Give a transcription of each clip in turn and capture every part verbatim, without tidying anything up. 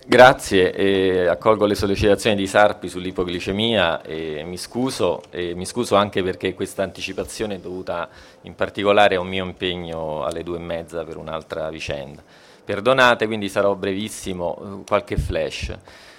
Grazie, e accolgo le sollecitazioni di Sarpi sull'ipoglicemia e mi scuso, e mi scuso anche perché questa anticipazione è dovuta in particolare a un mio impegno alle due e mezza per un'altra vicenda. Perdonate, quindi sarò brevissimo, qualche flash.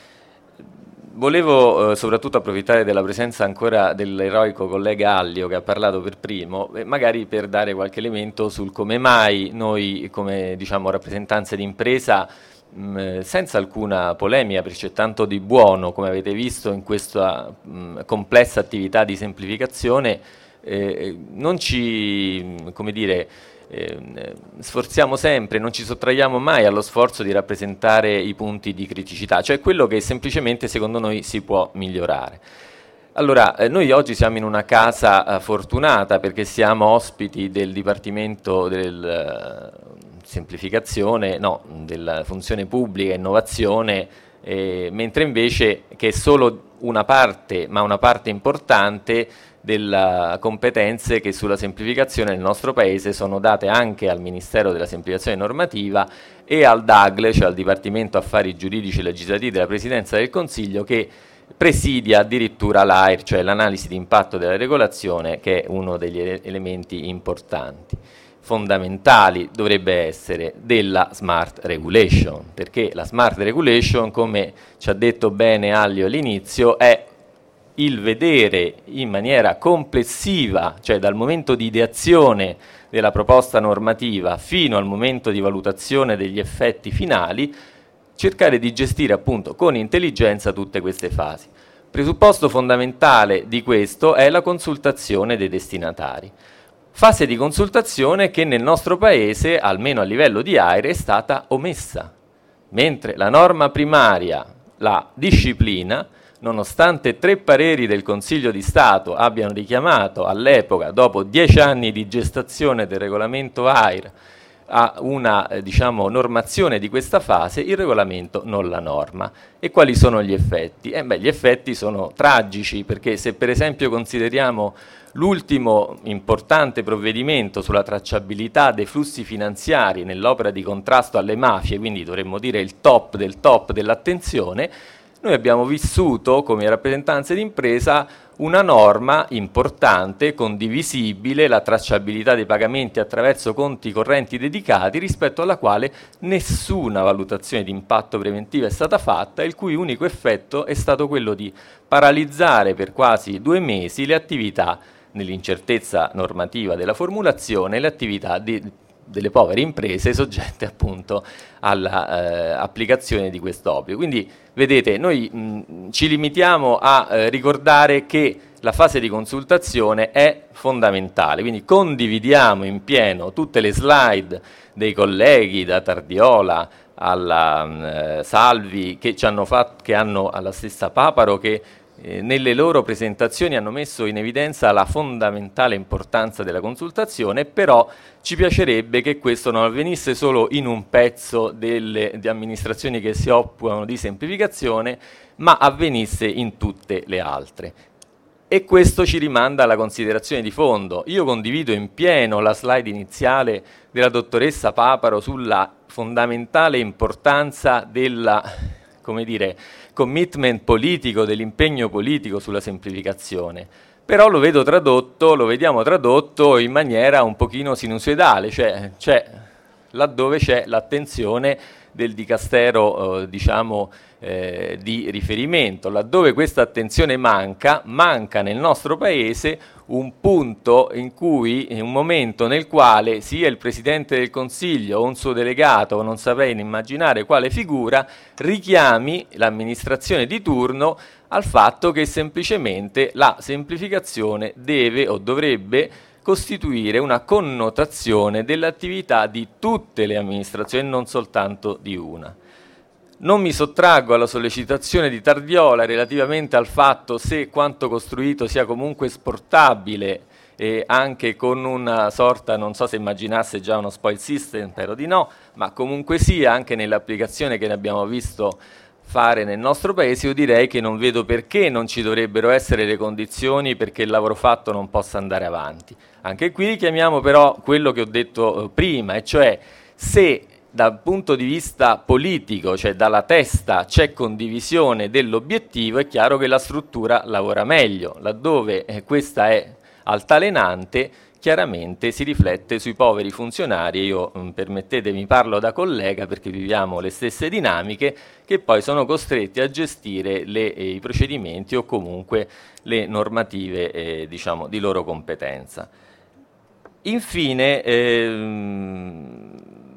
Volevo eh, soprattutto approfittare della presenza ancora dell'eroico collega Allio che ha parlato per primo, eh, magari per dare qualche elemento sul come mai noi come diciamo, rappresentanze di impresa mh, senza alcuna polemica, perché c'è tanto di buono, come avete visto, in questa mh, complessa attività di semplificazione, eh, non ci, come dire, eh, sforziamo sempre, non ci sottraiamo mai allo sforzo di rappresentare i punti di criticità, cioè quello che semplicemente secondo noi si può migliorare. Allora, eh, noi oggi siamo in una casa eh, fortunata perché siamo ospiti del Dipartimento del uh, semplificazione, no, della funzione pubblica e innovazione, eh, mentre invece che è solo una parte, ma una parte importante delle competenze che sulla semplificazione nel nostro Paese sono date anche al Ministero della Semplificazione Normativa e al D A G L E, cioè al Dipartimento Affari Giuridici e Legislativi della Presidenza del Consiglio, che presidia addirittura l'A I R, cioè l'analisi di impatto della regolazione, che è uno degli elementi importanti, fondamentali dovrebbe essere della Smart Regulation, perché la Smart Regulation, come ci ha detto bene Allio all'inizio, è il vedere in maniera complessiva, cioè dal momento di ideazione della proposta normativa fino al momento di valutazione degli effetti finali, cercare di gestire appunto con intelligenza tutte queste fasi. Presupposto fondamentale di questo è la consultazione dei destinatari. Fase di consultazione che nel nostro Paese, almeno a livello di A I R, è stata omessa, mentre la norma primaria, la disciplina, nonostante tre pareri del Consiglio di Stato abbiano richiamato all'epoca, dopo dieci anni di gestazione del regolamento A I R, a una eh, diciamo, normazione di questa fase, il regolamento non la norma. E quali sono gli effetti? Eh beh, gli effetti sono tragici, perché se per esempio consideriamo l'ultimo importante provvedimento sulla tracciabilità dei flussi finanziari nell'opera di contrasto alle mafie, quindi dovremmo dire il top del top dell'attenzione, noi abbiamo vissuto come rappresentanze di impresa una norma importante, condivisibile, la tracciabilità dei pagamenti attraverso conti correnti dedicati, rispetto alla quale nessuna valutazione di impatto preventivo è stata fatta, il cui unico effetto è stato quello di paralizzare per quasi due mesi le attività, nell'incertezza normativa della formulazione, le attività di delle povere imprese soggette appunto all'applicazione eh, di questo obbligo. Quindi vedete, noi mh, ci limitiamo a eh, ricordare che la fase di consultazione è fondamentale, quindi condividiamo in pieno tutte le slide dei colleghi, da Tardiola alla eh, Salvi, che ci hanno fatto, che hanno alla stessa Paparo, che Eh, nelle loro presentazioni hanno messo in evidenza la fondamentale importanza della consultazione, però ci piacerebbe che questo non avvenisse solo in un pezzo delle di amministrazioni che si occupano di semplificazione, ma avvenisse in tutte le altre. E questo ci rimanda alla considerazione di fondo. Io condivido in pieno la slide iniziale della dottoressa Paparo sulla fondamentale importanza della, come dire, commitment politico, dell'impegno politico sulla semplificazione. Però lo vedo tradotto, lo vediamo tradotto in maniera un pochino sinusoidale, cioè, cioè laddove c'è l'attenzione del dicastero eh, diciamo eh, di riferimento, laddove questa attenzione manca, manca nel nostro Paese un punto in cui, in un momento nel quale sia il Presidente del Consiglio o un suo delegato, o non saprei immaginare quale figura, richiami l'amministrazione di turno al fatto che semplicemente la semplificazione deve o dovrebbe costituire una connotazione dell'attività di tutte le amministrazioni, non soltanto di una. Non mi sottraggo alla sollecitazione di Tardiola relativamente al fatto se quanto costruito sia comunque esportabile, e anche con una sorta, non so se immaginasse già uno spoil system, spero di no, ma comunque sia, anche nell'applicazione che ne abbiamo visto fare nel nostro Paese, io direi che non vedo perché non ci dovrebbero essere le condizioni perché il lavoro fatto non possa andare avanti. Anche qui richiamiamo però quello che ho detto eh, prima, e cioè se dal punto di vista politico, cioè dalla testa c'è condivisione dell'obiettivo, è chiaro che la struttura lavora meglio. Laddove eh, questa è altalenante, chiaramente si riflette sui poveri funzionari. Io, mh, permettetemi, parlo da collega perché viviamo le stesse dinamiche, che poi sono costretti a gestire le, eh, i procedimenti o comunque le normative eh, diciamo, di loro competenza. Infine, ehm,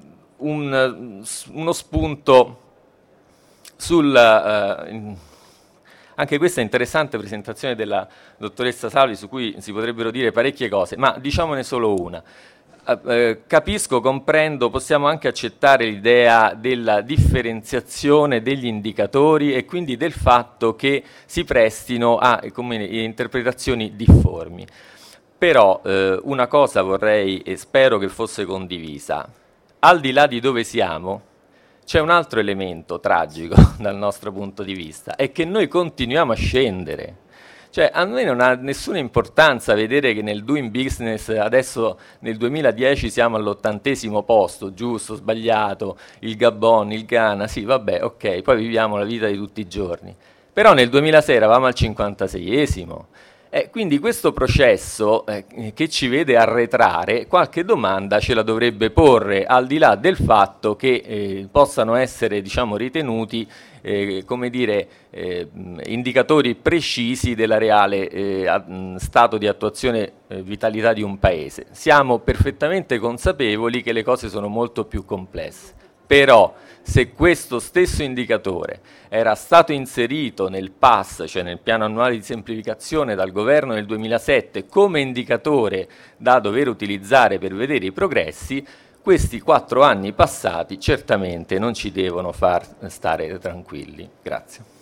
un, uno spunto sul... Eh, anche questa interessante presentazione della dottoressa Salvi, su cui si potrebbero dire parecchie cose, ma diciamone solo una. Eh, capisco, comprendo, possiamo anche accettare l'idea della differenziazione degli indicatori e quindi del fatto che si prestino a come, interpretazioni difformi. Però eh, una cosa vorrei e spero che fosse condivisa. Al di là di dove siamo, c'è un altro elemento tragico dal nostro punto di vista, è che noi continuiamo a scendere. Cioè, a noi non ha nessuna importanza vedere che nel doing business adesso nel duemiladieci siamo all'ottantesimo posto, giusto, sbagliato, il Gabon, il Ghana, sì, vabbè, ok, poi viviamo la vita di tutti i giorni. Però nel duemilasei eravamo al cinquantaseiesimo. Eh, quindi questo processo eh, che ci vede arretrare, qualche domanda ce la dovrebbe porre, al di là del fatto che eh, possano essere, diciamo, ritenuti eh, come dire, eh, indicatori precisi della reale eh, a, mh, stato di attuazione e eh, vitalità di un paese. Siamo perfettamente consapevoli che le cose sono molto più complesse. Però se questo stesso indicatore era stato inserito nel P A S, cioè nel piano annuale di semplificazione dal governo nel duemilasette, come indicatore da dover utilizzare per vedere i progressi, questi quattro anni passati certamente non ci devono far stare tranquilli. Grazie.